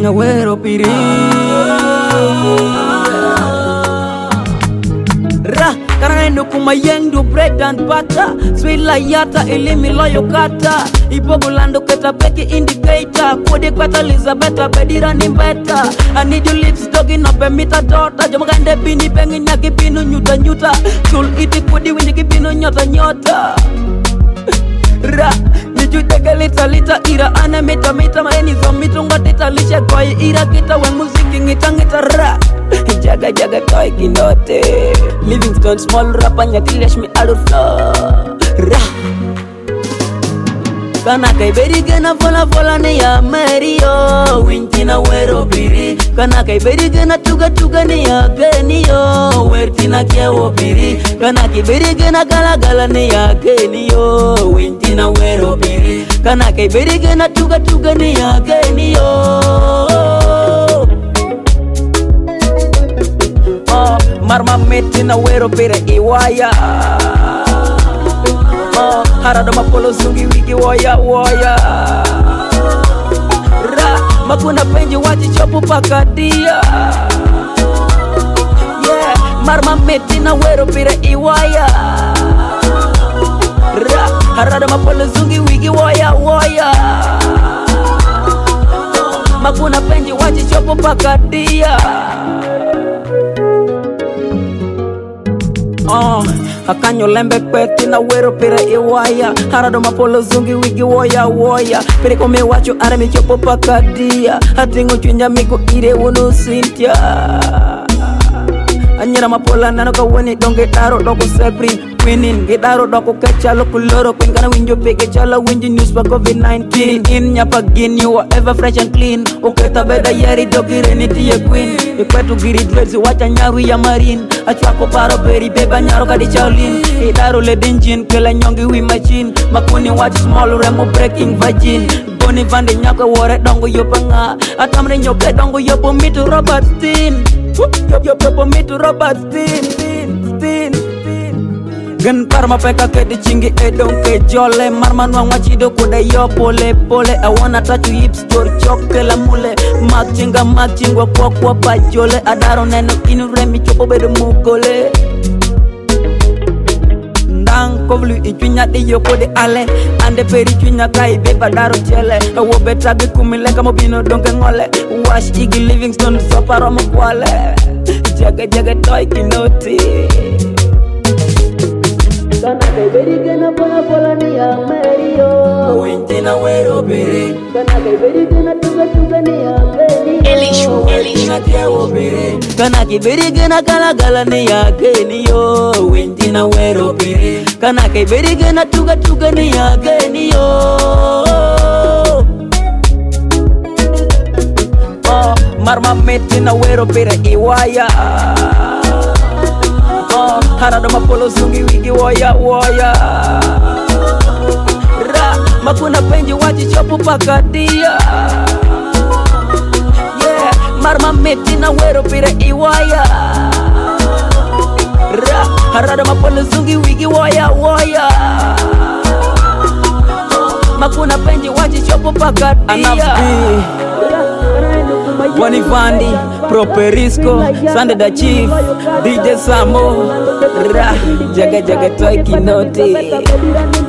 Nyawero piri Ra, karena endo kumayeng do bread and butter Sweet layata ilimi loyo kata Ipo bulando keta beki indicator Kode kweta Elizabeth bedira ni mbeta I need your lips talking up a meter daughter Jamagande bini pengi nyaki binu nyuta nyuta Chul iti kudi winyi kibinu nyota nyota Ra, nijuteke lita lita ira ane mita mita maeni zomitu ngatita lisha koi ira kita wen muziki ngita ngita ra Jaga jaga toy kinote Livingstone small rapa nyakilish mi alu flow Ra Kana kai beri gana vola vola ne ya Mario Wintina wero piri Kana kai beri gana tuga tuga ne ya Genio Wertina kiewo piri Kana kai beri gana gala gala ne ya Genio Wintina wero piri Kana kai beri gana tuga tuga ne ya Genio Marma metina wero pere iwaya Harada mapolo zungi wiki woya woya Ra, makuna penji wachi chopu pakadia Yeah, marma metina wero pere iwaya Ra, harada mapolo zungi wiki woya woya Makuna penji wachi chopu pakadia Akanyo lembe kweti na wero pere iwaya Harado mapolo zungi wigi woya woya Pere kome wacho arami chopo pakadia Hatingo chunja miku ire wunu Cynthia Anyira mapola nano ka weni donge daro doko sepri Queenin gidaro doko kechalo kuloro Queen kana winjo peke chala winjo news pa COVID-19 In nyapa gin you are ever fresh and clean Uketa beda yeri dogi reniti ye queen Ikwetu giri dreads wacha nyaru ya marine Achwako paro peri beba nyaro kadi chaulin Idaro le dinjin kela nyongi wi machine Makuni watch small remo breaking virgin Boni vande nyaka wore dongo yopanga Atamre nyoke dongo yopo mitu Robert Steen Yopo mitu Robert Steen Gen parma peka kedi chingi edonke jole Marma nuang machido kuda yo pole pole I wanna touch you hips jor choke la mule Mag chingwa kwa pajole Adaro neno inu remi chopo bedo mugole Ndang kovlu ichunya di yo kode ale Ande peri chunya kai beba daro chele Awo beta gi kumile kamo bino donke ngole Wash igi Livingstone soparo mkwale Jaga jaga toy kinoti Kana kai beri gana pola pola ni ya Mario Wintina wero pere Kana kai beri gana tuga tuga ni ya Genio Wintina kiewo pere Kana kai beri gana gala gala ni ya Genio Wintina wero pere Kana kai beri gana tuga tuga ni ya Genio Marma metina wero pere iwaya Harada mapolo zungi wigi woya woya Ra, makuna penji wachi chopu pakadia Yeah, marma metina wero pire iwaya Ra, harada mapolo zungi wigi woya woya Makuna penji wachi chopu pakadia Anafi Wani Vandi, Properisco, Sande da Chief, DJ Samo Ra, jaga jaga toy kinoti